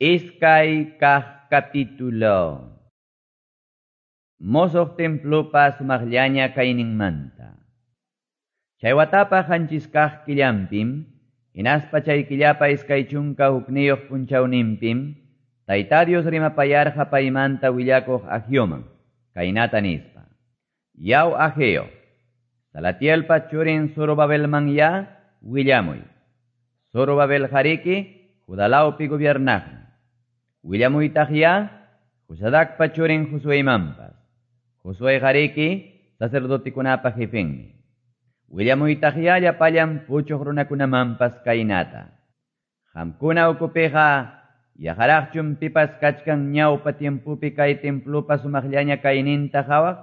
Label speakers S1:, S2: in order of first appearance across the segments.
S1: Iskay kaq capítulo. Mosoq templopa sumaqllaña kayninmanta. Chaywatapa hanchiskaq killampim, hinaspa chay killapa iskay chunka hukniyuq punchawninpim, Tayta Dios rimapayarqa paymanta willakuq Agioman, kaynata nispa. Yaw Ageo, Salatielpa churin Zorobabelman ya willamuy. Zorobabel hariki, Judalawpi gobiernaqmi. Willamuytaq ya, Josadakpa churin Josueymampas. Josue hariki, sacerdotikunapa jefenmi. Willamuytaq ya llapallan puchuq runakunamampas kaynata. Hamkuna ukupiqa, yaharaqchum pipas kachkan ñawpa tiempupi kay templopa sumaqllaña kayninta hawaq.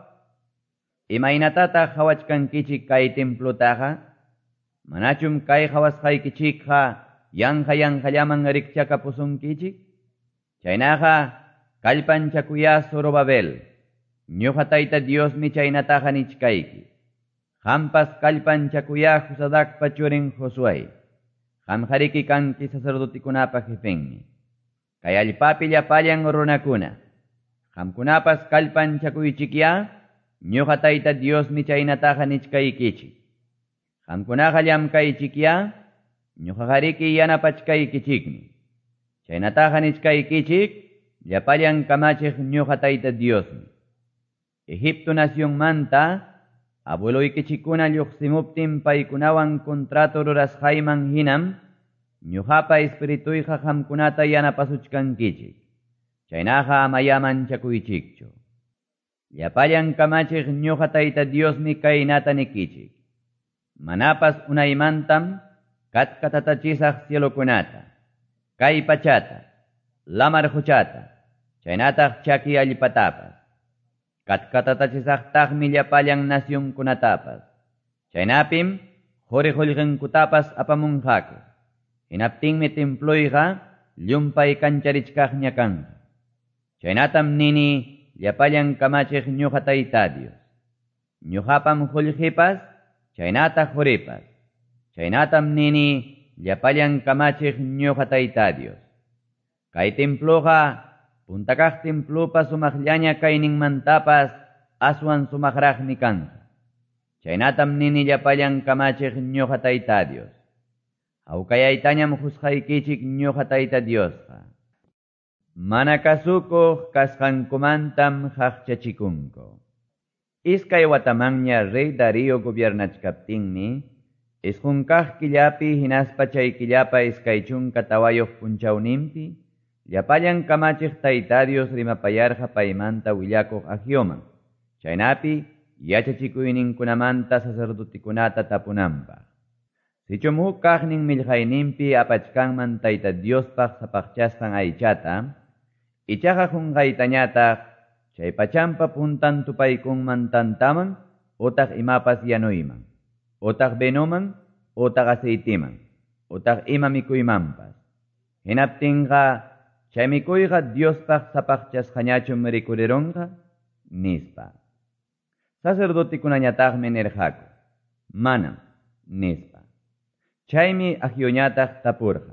S1: Imaynatataq hawachkankichik kay templotaqa. Manachum kay hawasqaykichikqa yanhallaman rikchaka pusunkichik. Chaynaqa kallpanchakuya Zorobabel. Ñuqa Tayta Diosmi chaynataqa nichkayki. Hampas kallpanchakuya Josadakpa churin Josue. Hamhariki kanki sacerdotikunapa jefenmi. Kay allpapi llapallan runakuna. Hamkunapas kallpanchakuychikya, ñuqa Tayta Diosmi chaynataqa nichkaykichik. Hamkunaqa llamkaychikya, ñuqa hariki yanapachkaykichikmi. Chaynataqa nichkaykichik, llapallan kamachiq ñuqa Tayta Diosmi. Egipto nacionmanta, abueloykichikuna lluqsimuptin paykunawan contrato rurasqayman hinam, ñuqapa espirituyqa hamkunata yanapasuchkankichik. Chaynaqa amayamanchakuychikchu. Llapallan kamachiq ñuqa Tayta Diosmi kaynata nikichik. Manapas unaymantam katkatatachisaq cielokunata, kay pachata, lamar huchata, chaynataq chaki allpatapas. Katkatatachisaqtaqmi llapallan nacionkunatapas. Chaynapim hurihullqinkutapas apamunqaku. Hinaptinmi templuyqa llumpay kancharichkaqña kanqa. Chaynatam nini llapallan kamachiq ñuqa Tayta Dios. Ñuqapam hullqipas, chaynataq huripas. Chaynatam nini llapallan kamachiq ñuqa Tayta Dios. Kay temploqa puntakaq templopa sumaqllaña kayninmantapas aswan sumaqraqmi kanqa. Chaynatam nini llapallan kamachiq ñuqa Tayta Dios. Hawkayaytañam husqaykichik ñuqa Tayta Diosqa. Mana kasukuq kasqankumantam haqchachikunku. Iskay watamanña Rey Darío gobiernachkaptinmi, isqunkaq killapi hinaspa chay killapa iskay chunka tawayuq punchawninpi, llapallan kamachiq Tayta Dios rimapayarqa paymanta willakuq Agioman. Chaynapi yachachikuyninkunamanta sacerdotikunata tapunanpaq. Sichum huk kaqnin millqayninpi apachkanman Tayta Diospaq sapaqchasqan aychata, ichaqa qunqaytañataq chay pachanpa puntan tupaykunman tantaman, utaq imapas yanuyman, utaq benuman, utaq aceitiman, utaq ima mikuymanpas. Hinaptinqa chay mikuyqa Diospaq sapaqchasqañachum rikurirunqa, nispa. Sacerdotikunañataqmi nirqaku, manam, nispa. Chaymi Agioñataq tapurqa.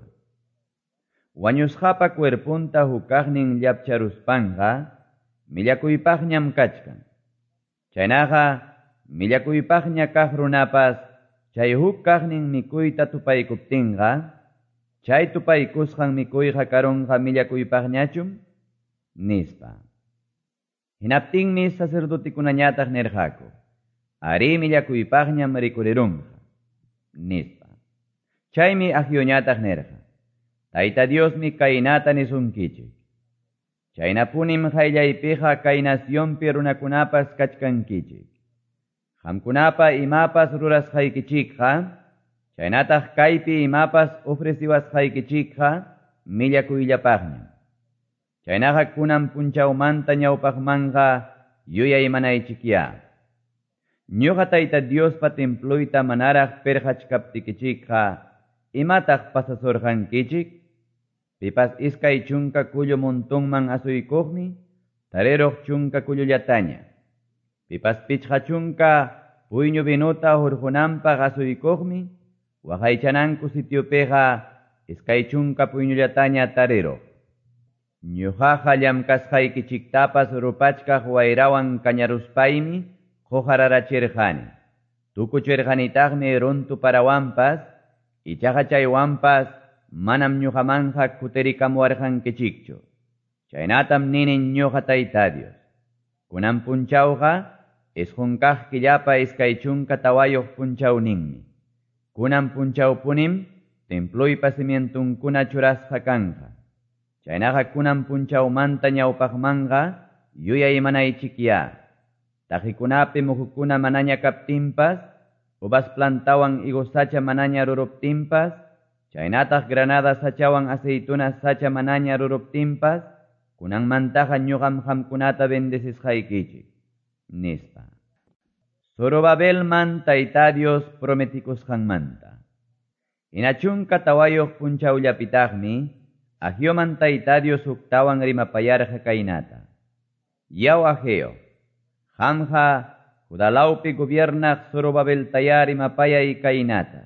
S1: Wañusqapa cuerpunta hukaqnin llapcharuspanqa, millakuypaqñam kachkan. Chaynaqa millakuypaqña kaq runapas, chay huk kaqnin mikuyta tupaykuptinqa, chay tupaykusqan mikuyqa karunqa millakuypaqñachum, nispa. Hinaptinmi sacerdotikunañataq nirqaku, ari millakuypaqñam rikurirunqa, nispa. Chaymi Agioñataq nirqa, Tayta Diosmi kaynata nisunkichik. Chaynapunim hayllaypiqa kay nacionpi runakunapas kachkankichik. Hamkunapa imapas rurasqaykichikqa, chaynataq kaypi imapas ofreciwasqaykichikqa millakuyllapaqñam. Chaynaqa kunan punchawmanta ñawpaqmanqa yuyay manaychikya. Ñuqa Tayta Diospa templuyta manaraq perqachkaptikichikqa, imataq pasasurqankichik? Pipas iskay chunka kullu montonman asuykuqmi, tariruq chunka kullullataña. Pipas pichqa chunka puyñu binuta hurqunanpaq asuykuqmi, waqaychananku sitiopiqa iskay chunka puyñullataña tariruq. ñuqaqa llamkasqaykichiktapas rupachkaq wayrawan kañaruspaymi qojararachirqani. Tukuchirqanitaqmi runtuparawanpas, ichaqa chaywanpas manam ñuqamanqa kutirikamuwarqankichikchu. Chaynatam ninin ñuqa Tayta Dios. Kunan punchawqa isqunkaq killapa iskay chunka tawayuq punchawninmi. Kunan punchawpunim templuypa cimientunkuna churasqa kanqa. Chaynaqa kunan punchawmanta ñawpaqmanqa yuyay imanaychikya. Tajikunapi muhukuna manaña kaptinpas, uvas plantawan higo sacha manaña ruruptinpas, chaynataq granada sachawan aceituna sacha manaña ruruptinpas, kunanmantaqa ñuqam qamkunata bendecishaykichik, nispa. Zorobabelman Tayta Dios prometikusqanmanta. Hinachunka tawayuq punchawllapitaqmi, Agioman Tayta Dios uktawan rimapayarqa kaynata. Yaw Ageo, qamqa Judalawpi gobiernaq Zorobabeltaya rimapayay kaynata.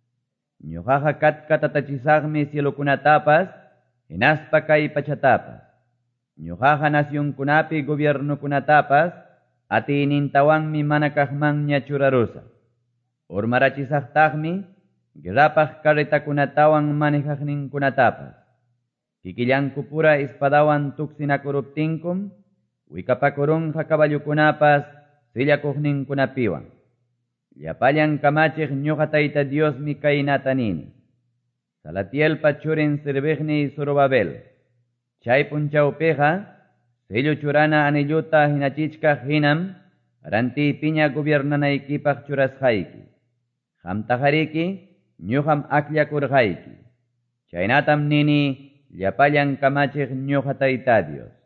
S1: Ñuqaqa katkatatachisaqmi cielokunatapas, hinaspa kay pachatapas. Ñuqaqa nacionkunapi gobiernukunatapas, atinintawanmi mana kaqmanña churarusa. Urmarachisaqtaqmi, guerrapaq karritakunatawan manejaqninkunatapas. Kikillankupura espadawan tuksinakuruptinkum, wikapakurunqa caballukunapas sillakuqninkunapiwan. Llapallan kamachiq ñuqa Tayta Diosmi kaynata nini. Salatielpa churin sirviqni Zorobabel. Chay punchawpiqa, sello churana anilluta hinachichkaq hinam, rantiypiña gobiernanaykipaq churasqayki. Qamtajariki, ñuqam aklakurqayki. Chaynatam nini, llapallan kamachiq ñuqa Tayta Dios.